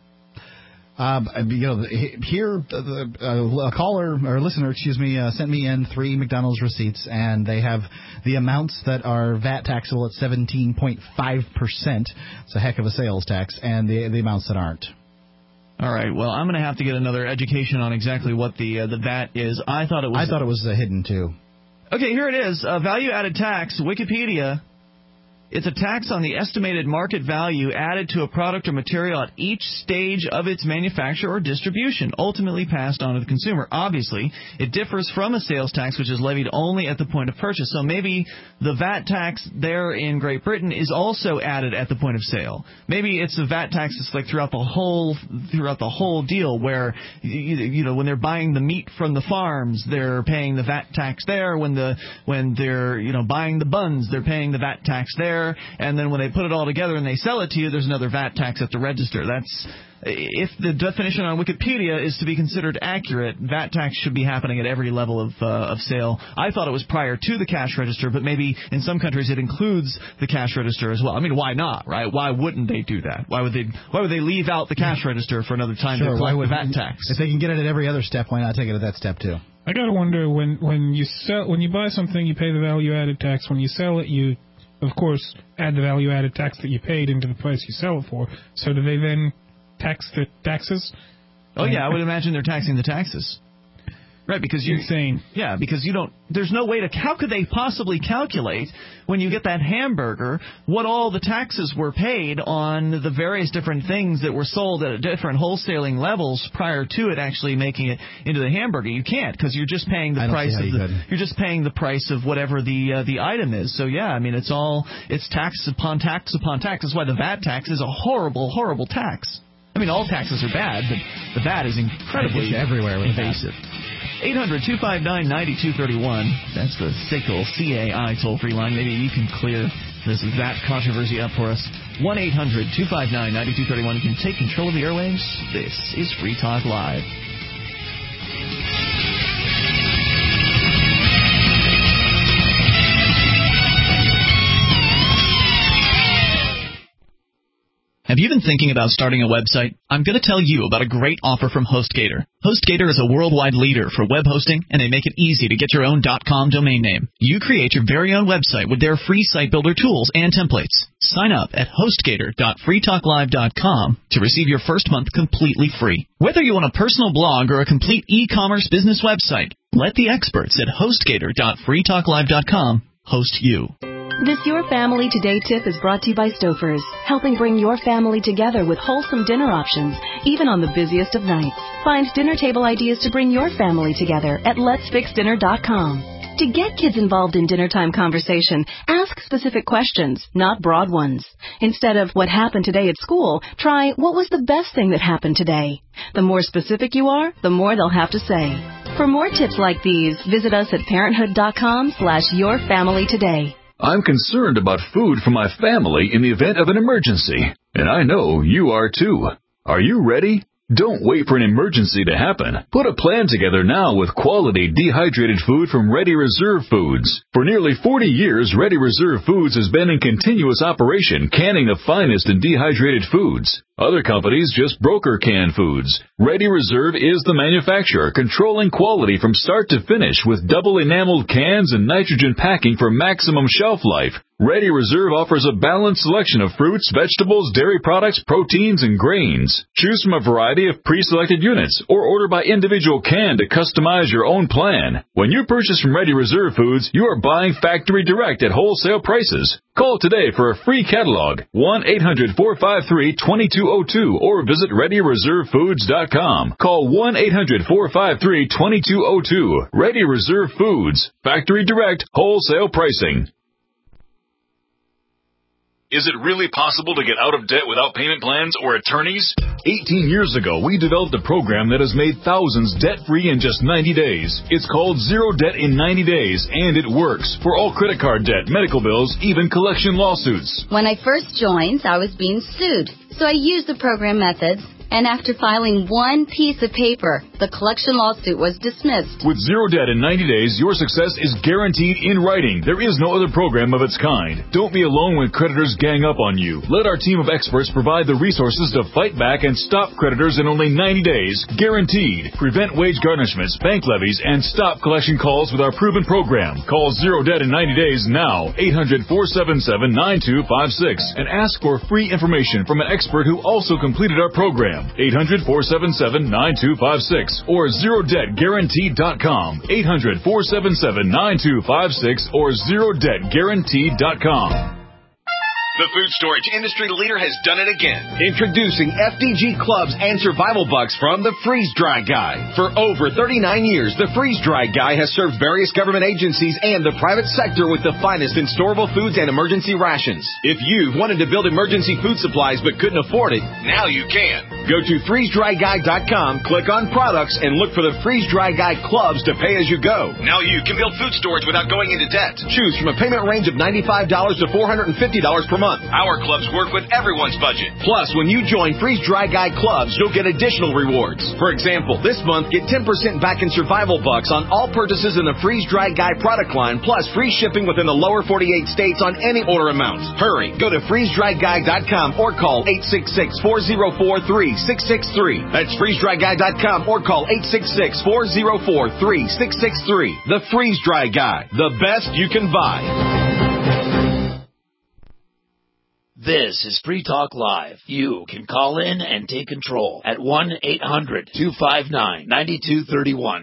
Um, you know, here uh, a caller or a listener, excuse me, uh, sent me in three McDonald's receipts, and they have the amounts that are V A T taxable at seventeen point five percent. It's a heck of a sales tax, and the the amounts that aren't. All right. Well, I'm going to have to get another education on exactly what the uh, the V A T is. I thought it was. I thought it was uh, hidden too. Okay, here it is. Uh, value-added tax. Wikipedia. It's a tax on the estimated market value added to a product or material at each stage of its manufacture or distribution, ultimately passed on to the consumer. Obviously, it differs from a sales tax, which is levied only at the point of purchase. So maybe the V A T tax there in Great Britain is also added at the point of sale. Maybe it's a V A T tax that's like throughout the whole throughout the whole deal, where you, you know when they're buying the meat from the farms, they're paying the V A T tax there. When the when they're you know buying the buns, they're paying the V A T tax there. And then when they put it all together and they sell it to you, there's another V A T tax at the register. That's if the definition on Wikipedia is to be considered accurate, V A T tax should be happening at every level of uh, of sale. I thought it was prior to the cash register, but maybe in some countries it includes the cash register as well. I mean, why not, right? Why wouldn't they do that? Why would they Why would they leave out the cash register for another time sure, to collect why would, the V A T tax? If they can get it at every other step, why not take it at that step too? I gotta wonder when when you sell when you buy something, you pay the value-added tax. When you sell it, you of course, add the value-added tax that you paid into the price you sell it for. So do they then tax the taxes? Oh, yeah, I would imagine they're taxing the taxes. Right, because you're insane. Yeah, because you don't. There's no way to. How could they possibly calculate when you get that hamburger what all the taxes were paid on the various different things that were sold at different wholesaling levels prior to it actually making it into the hamburger? You can't, because you're just paying the price of the. You're just paying the price of whatever the uh, the item is. So yeah, I mean it's all it's tax upon tax upon tax. That's why the V A T tax is a horrible, horrible tax. I mean all taxes are bad, but the V A T is incredibly everywhere with invasive. eight hundred, two five nine, nine two three one. That's the S A C L C A I toll-free line. Maybe you can clear this V A T controversy up for us. one eight hundred, two five nine, nine two three one. You can take control of the airwaves. This is Free Talk Live. Have you been thinking about starting a website? I'm going to tell you about a great offer from HostGator. HostGator is a worldwide leader for web hosting, and they make it easy to get your own .com domain name. You create your very own website with their free site builder tools and templates. Sign up at hostgator dot free talk live dot com to receive your first month completely free. Whether you want a personal blog or a complete e-commerce business website, let the experts at hostgator dot free talk live dot com host you. This Your Family Today tip is brought to you by Stouffer's, helping bring your family together with wholesome dinner options, even on the busiest of nights. Find dinner table ideas to bring your family together at lets fix dinner dot com. To get kids involved in dinnertime conversation, ask specific questions, not broad ones. Instead of what happened today at school, try what was the best thing that happened today. The more specific you are, the more they'll have to say. For more tips like these, visit us at parenthood dot com slash your family today. I'm concerned about food for my family in the event of an emergency, and I know you are too. Are you ready? Don't wait for an emergency to happen. Put a plan together now with quality dehydrated food from Ready Reserve Foods. For nearly forty years, Ready Reserve Foods has been in continuous operation, canning the finest in dehydrated foods. Other companies just broker canned foods. Ready Reserve is the manufacturer, controlling quality from start to finish with double enameled cans and nitrogen packing for maximum shelf life. Ready Reserve offers a balanced selection of fruits, vegetables, dairy products, proteins, and grains. Choose from a variety of pre-selected units or order by individual can to customize your own plan. When you purchase from Ready Reserve Foods, you are buying factory direct at wholesale prices. Call today for a free catalog, one eight hundred, four five three, two two zero two, or visit ready reserve foods dot com. Call one eight hundred, four five three, two two zero two. Ready Reserve Foods. Factory direct, wholesale pricing. Is it really possible to get out of debt without payment plans or attorneys? eighteen years ago, we developed a program that has made thousands debt-free in just ninety days. It's called Zero Debt in ninety days, and it works for all credit card debt, medical bills, even collection lawsuits. When I first joined, I was being sued, so I used the program methods And after filing one piece of paper, the collection lawsuit was dismissed. With zero debt in ninety days, your success is guaranteed in writing. There is no other program of its kind. Don't be alone when creditors gang up on you. Let our team of experts provide the resources to fight back and stop creditors in only ninety days. Guaranteed. Prevent wage garnishments, bank levies, and stop collection calls with our proven program. Call Zero Debt in ninety days now. eight hundred, four seven seven, nine two five six. And ask for free information from an expert who also completed our program. eight hundred, four seven seven, nine two five six or zero debt guaranteed dot com. eight hundred, four seven seven, nine two five six or zero debt guaranteed dot com. The food storage industry leader has done it again. Introducing F D G Clubs and Survival Bucks from the Freeze Dry Guy. For over thirty-nine years, the Freeze Dry Guy has served various government agencies and the private sector with the finest in storable foods and emergency rations. If you've wanted to build emergency food supplies but couldn't afford it, now you can. Go to freeze dry guy dot com, click on products, and look for the Freeze Dry Guy Clubs to pay as you go. Now you can build food storage without going into debt. Choose from a payment range of ninety-five dollars to four hundred fifty dollars per month. Our clubs work with everyone's budget. Plus, when you join Freeze Dry Guy Clubs, you'll get additional rewards. For example, this month, get ten percent back in Survival Bucks on all purchases in the Freeze Dry Guy product line, plus free shipping within the lower forty-eight states on any order amount. Hurry, go to freeze dry guy dot com or call eight six six, four zero four, three six six three. That's freeze dry guy dot com or call eight six six, four zero four, three six six three. The Freeze Dry Guy, the best you can buy. This is Free Talk Live. You can call in and take control at one eight hundred, two five nine, nine two three one.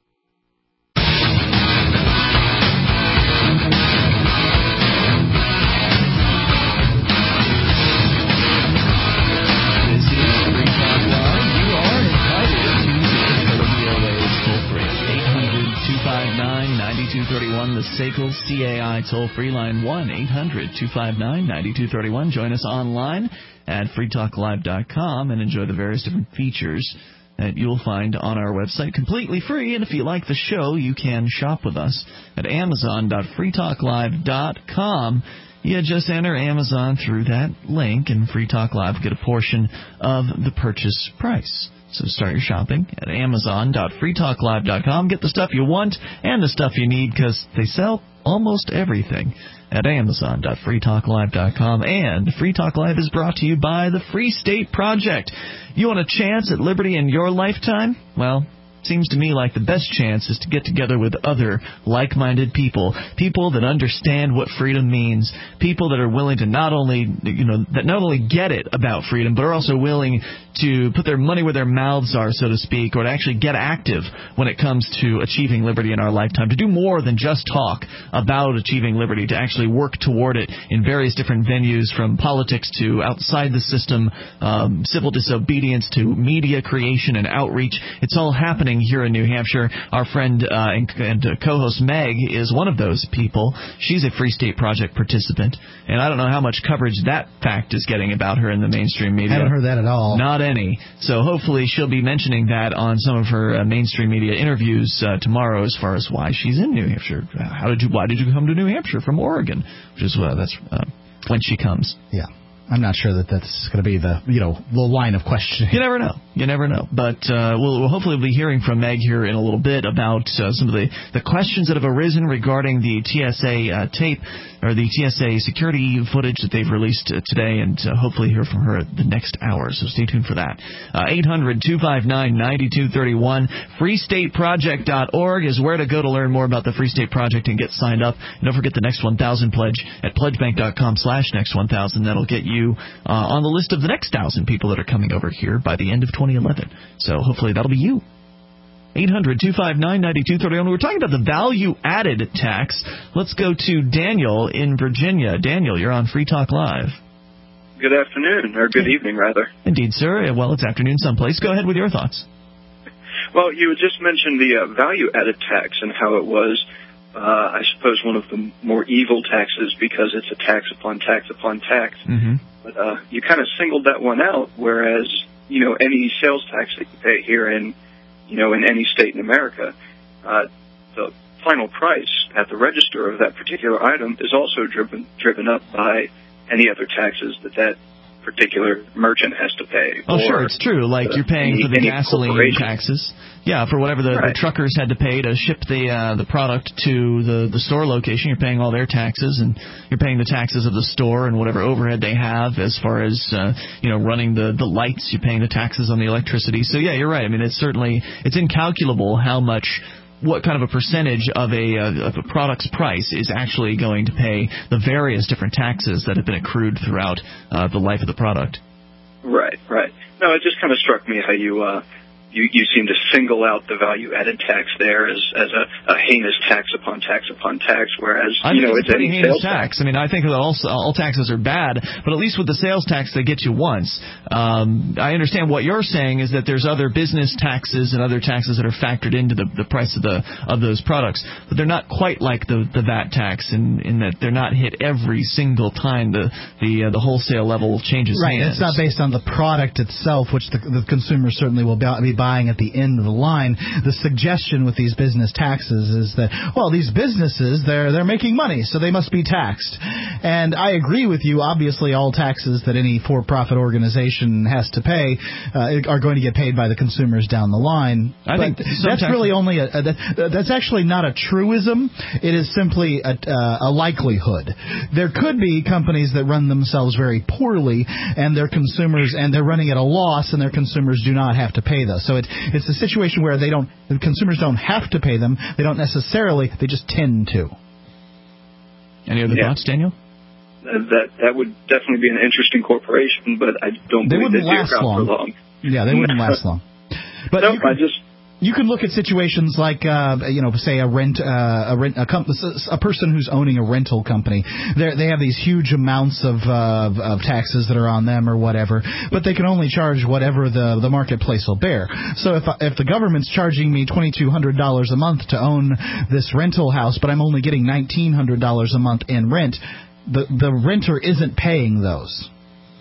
This is Free Talk Live. You are invited to the V O A's toll-free. eight hundred, two five nine, nine two three one, the S A C L C A I toll-free line, one eight hundred, two five nine, nine two three one. Join us online at free talk live dot com and enjoy the various different features that you'll find on our website completely free. And if you like the show, you can shop with us at amazon dot free talk live dot com. You just enter Amazon through that link, and Free Talk Live will get a portion of the purchase price. So start your shopping at amazon dot free talk live dot com. Get the stuff you want and the stuff you need, because they sell almost everything at amazon dot free talk live dot com. And Free Talk Live is brought to you by the Free State Project. You want a chance at liberty in your lifetime? Well, seems to me like the best chance is to get together with other like-minded people, people that understand what freedom means, people that are willing to not only, you know, that not only get it about freedom, but are also willing to put their money where their mouths are, so to speak, or to actually get active when it comes to achieving liberty in our lifetime, to do more than just talk about achieving liberty, to actually work toward it in various different venues, from politics to outside the system, um, civil disobedience to media creation and outreach. It's all happening here in New Hampshire. Our friend uh, and, and uh, co-host Meg is one of those people. She's a Free State Project participant, and I don't know how much coverage that fact is getting about her in the mainstream media. I haven't heard that at all. Not any. So hopefully she'll be mentioning that on some of her uh, mainstream media interviews uh, tomorrow, as far as why she's in New Hampshire. How did you? Why did you come to New Hampshire from Oregon? Which is uh, that's uh, when she comes. Yeah. I'm not sure that that's going to be the, you know, the line of questioning. You never know. You never know. But uh, we'll, we'll hopefully be hearing from Meg here in a little bit about uh, some of the, the questions that have arisen regarding the T S A uh, tape, or the T S A security footage that they've released uh, today, and uh, hopefully hear from her the next hour. So stay tuned for that. Uh, eight hundred, two five nine, nine two three one. free state project dot org is where to go to learn more about the Free State Project and get signed up. And don't forget the Next one thousand pledge at pledge bank dot com slash next one thousand. That'll get you Uh, on the list of the next thousand people that are coming over here by the end of twenty eleven. So hopefully that'll be you. eight hundred, two five nine, nine two three one. We're talking about the value-added tax. Let's go to Daniel in Virginia. Daniel, you're on Free Talk Live. Good afternoon, or good evening, rather. Indeed, sir. Well, it's afternoon someplace. Go ahead with your thoughts. Well, you had just mentioned the uh, value-added tax and how it was, uh, I suppose, one of the more evil taxes because it's a tax upon tax upon tax. Mm-hmm. But uh, you kind of singled that one out, whereas, you know, any sales tax that you pay here in, you know, in any state in America, uh, the final price at the register of that particular item is also driven driven up by any other taxes that that particular merchant has to pay. Oh, sure, it's true. Like you're paying any, for the any gasoline taxes. Yeah, for whatever the, right. the truckers had to pay to ship the uh, the product to the, the store location. You're paying all their taxes, and you're paying the taxes of the store and whatever overhead they have as far as uh, you know running the, the lights. You're paying the taxes on the electricity. So yeah, you're right. I mean, it's certainly it's incalculable how much. What kind of a percentage of a, uh, of a product's price is actually going to pay the various different taxes that have been accrued throughout uh, the life of the product. Right, right. No, it just kind of struck me how you uh, you, you seem to single out the value-added tax there as, as a, a heinous tax upon tax upon tax, whereas, I you think know, it's, it's a pretty any heinous sales tax. tax. I mean, I think that all, all taxes are bad, but at least with the sales tax, they get you once. Um, I understand what you're saying is that there's other business taxes and other taxes that are factored into the, the price of the of those products, but they're not quite like the, the V A T tax in, in that they're not hit every single time the the uh, the wholesale level changes right, hands. It's not based on the product itself, which the, the consumer certainly will be buying at the end of the line. The suggestion with these business taxes is that, well, these businesses, they're they're making money, so they must be taxed. And I agree with you. Obviously, all taxes that any for-profit organization has to pay uh, are going to get paid by the consumers down the line. I but think that's really only a, a that, that's actually not a truism. It is simply a, uh, a likelihood. There could be companies that run themselves very poorly, and their consumers and they're running at a loss, and their consumers do not have to pay those. So it, it's a situation where they don't, the consumers don't have to pay them. They don't necessarily. They just tend to. Any other yeah. thoughts, Daniel? That that would definitely be an interesting corporation, but I don't they believe wouldn't they'd last be around long. for long. Yeah, they wouldn't last long. But no, you can, I just you can look at situations like uh, you know, say a rent uh, a rent a, com- a person who's owning a rental company. They they have these huge amounts of uh, of taxes that are on them or whatever, but they can only charge whatever the the marketplace will bear. So if if the government's charging me twenty-two hundred dollars a month to own this rental house, but I'm only getting nineteen hundred dollars a month in rent, the the renter isn't paying those.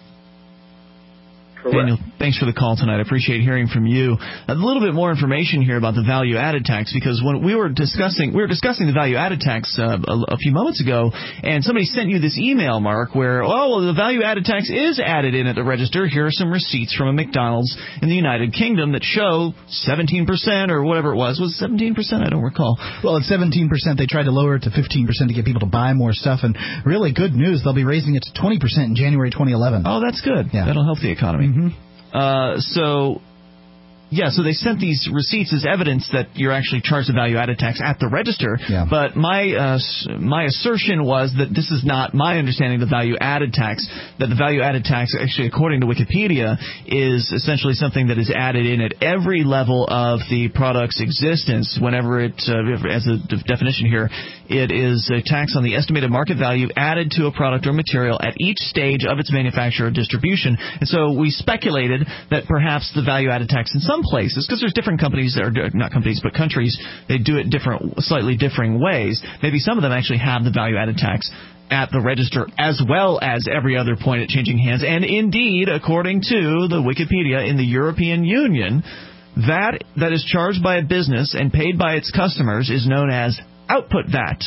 Correct. Daniel, thanks for the call tonight. I appreciate hearing from you. A little bit more information here about the value-added tax, because when we were discussing we were discussing the value-added tax uh, a, a few moments ago, and somebody sent you this email, Mark, where, oh, well, the value-added tax is added in at the register. Here are some receipts from a McDonald's in the United Kingdom that show seventeen percent or whatever it was. Was it seventeen percent? I don't recall. Well, it's seventeen percent. They tried to lower it to fifteen percent to get people to buy more stuff, and really good news, they'll be raising it to twenty percent in January twenty eleven. Oh, that's good. Yeah. That'll help the economy. Mm-hmm. Uh, so, yeah, so they sent these receipts as evidence that you're actually charged a value-added tax at the register. Yeah. But my uh, my assertion was that this is not my understanding of the value-added tax, that the value-added tax, actually, according to Wikipedia, is essentially something that is added in at every level of the product's existence. Whenever it, uh, as a de- definition here, it is a tax on the estimated market value added to a product or material at each stage of its manufacture or distribution. And so we speculated that perhaps the value-added tax in some places, because there's different companies, or not companies, but countries, they do it different, slightly differing ways. Maybe some of them actually have the value-added tax at the register as well as every other point at changing hands. And indeed, according to the Wikipedia, in the European Union, that that is charged by a business and paid by its customers is known as output V A T,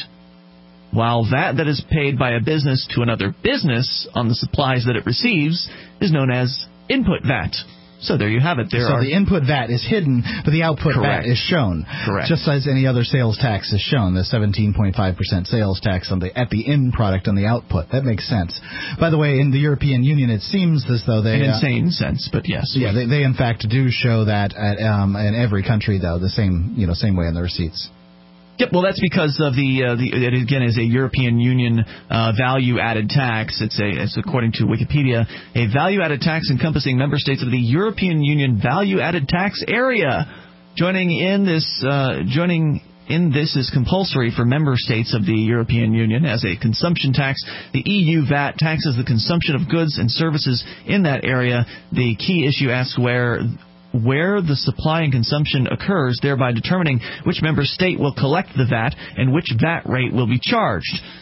while that that is paid by a business to another business on the supplies that it receives is known as input V A T. So there you have it. There so are the input V A T is hidden, but the output Correct. V A T is shown. Correct. Just as any other sales tax is shown, the seventeen point five percent sales tax on the at the end product on the output. That makes sense. By the way, in the European Union, it seems as though they... An uh, insane sense, but yes. Yeah, they, they in fact do show that at, um, in every country, though, the same, you know, same way on the receipts. Yep, well, that's because of the, uh, the it again is a European Union uh, value-added tax. It's a, it's according to Wikipedia, a value-added tax encompassing member states of the European Union value-added tax area. Joining in this, uh, joining in this is compulsory for member states of the European Union as a consumption tax. The E U V A T taxes the consumption of goods and services in that area. The key issue asks where. where the supply and consumption occurs, thereby determining which member state will collect the V A T and which V A T rate will be charged.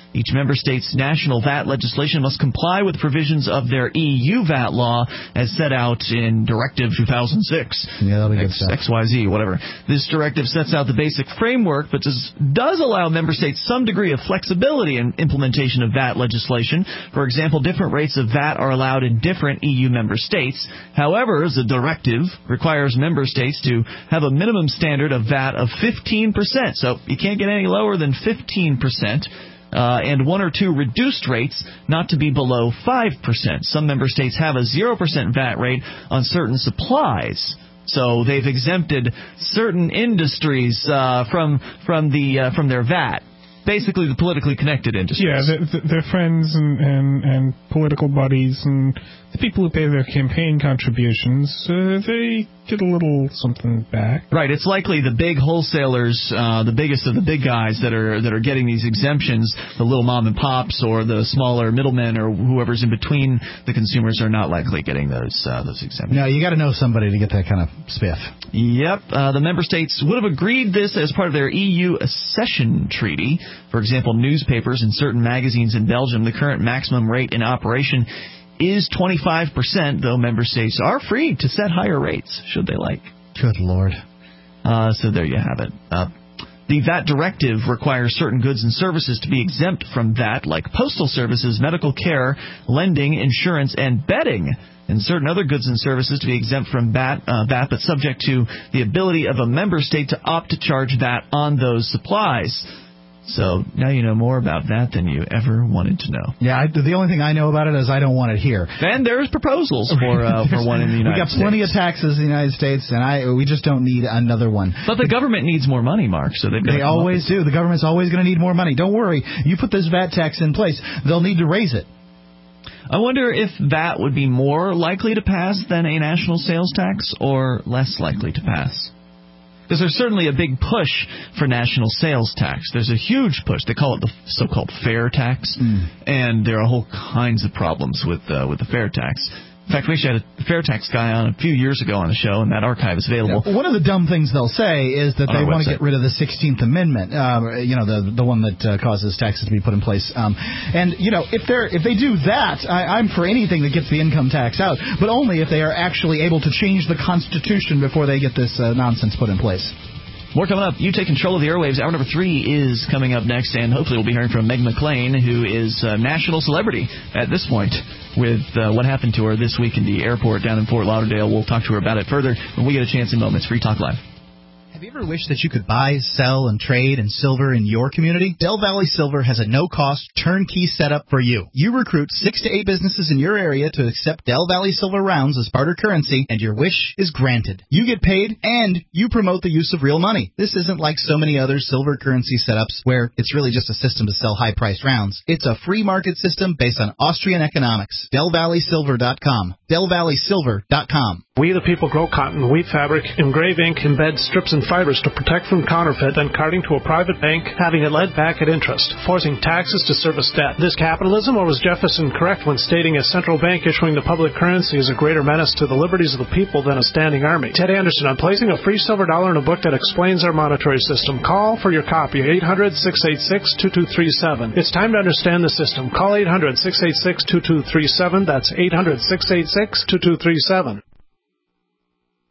Each member state's national V A T legislation must comply with provisions of their E U V A T law as set out in Directive two thousand six. Yeah, that'll be good X, stuff. X Y Z, whatever. This directive sets out the basic framework, but does, does allow member states some degree of flexibility in implementation of V A T legislation. For example, different rates of V A T are allowed in different E U member states. However, the directive requires member states to have a minimum standard of V A T of fifteen percent. So you can't get any lower than fifteen percent. Uh, and one or two reduced rates not to be below five percent. Some member states have a zero percent V A T rate on certain supplies. So they've exempted certain industries uh, from from the uh, from their V A T. Basically, the politically connected industries. Yeah, their, their friends and, and, and political buddies and the people who pay their campaign contributions, uh, they get a little something back. Right. It's likely the big wholesalers, uh, the biggest of the big guys that are that are getting these exemptions, the little mom and pops or the smaller middlemen or whoever's in between the consumers are not likely getting those uh, those exemptions. No, you got to know somebody to get that kind of spiff. Yep. Uh, the member states would have agreed this as part of their E U accession treaty. For example, newspapers and certain magazines in Belgium, the current maximum rate in operation is twenty-five percent, though member states are free to set higher rates, should they like. Good Lord. Uh, so there you have it. Uh, the V A T directive requires certain goods and services to be exempt from V A T, like postal services, medical care, lending, insurance, and betting, and certain other goods and services to be exempt from V A T, uh, V A T, but subject to the ability of a member state to opt to charge V A T on those supplies. So now you know more about that than you ever wanted to know. Yeah, I, the only thing I know about it is I don't want it here. And there's proposals for uh, for one in the United States. We got plenty of taxes in the United States, and I we just don't need another one. But the government needs more money, Mark. So they've got they always do. The government's always going to need more money. Don't worry. You put this V A T tax in place, they'll need to raise it. I wonder if V A T would be more likely to pass than a national sales tax, or less likely to pass. Because there's certainly a big push for national sales tax. There's a huge push. They call it the so-called fair tax, mm. and there are whole kinds of problems with uh, with the fair tax. In fact, we actually had a fair tax guy on a few years ago on the show, and that archive is available. Yeah, one of the dumb things they'll say is that they want to get rid of the sixteenth Amendment, uh, you know, the the one that uh, causes taxes to be put in place. Um, and, you know, if they're if they do that, I, I'm for anything that gets the income tax out, but only if they are actually able to change the Constitution before they get this uh, nonsense put in place. More coming up. You take control of the airwaves. Hour number three is coming up next, and hopefully we'll be hearing from Meg McLean, who is a national celebrity at this point with uh, what happened to her this week in the airport down in Fort Lauderdale. We'll talk to her about it further when we get a chance in moments. Free Talk Live. Have you ever wished that you could buy, sell, and trade in silver in your community? Del Valley Silver has a no-cost, turnkey setup for you. You recruit six to eight businesses in your area to accept Del Valley Silver rounds as barter currency, and your wish is granted. You get paid, and you promote the use of real money. This isn't like so many other silver currency setups where it's really just a system to sell high-priced rounds. It's a free market system based on Austrian economics. Del Valley Silver dot com. Del Valley Silver dot com. We the people grow cotton, weave fabric, engrave ink, embed strips and fibers to protect from counterfeit and carting to a private bank, having it led back at interest, forcing taxes to service debt. This capitalism, or was Jefferson correct when stating a central bank issuing the public currency is a greater menace to the liberties of the people than a standing army? Ted Anderson, I'm placing a free silver dollar in a book that explains our monetary system. Call for your copy, eight hundred, six eight six, two two three seven. It's time to understand the system. Call eight hundred, six eight six, two two three seven. That's eight hundred, six eight six, two two three seven.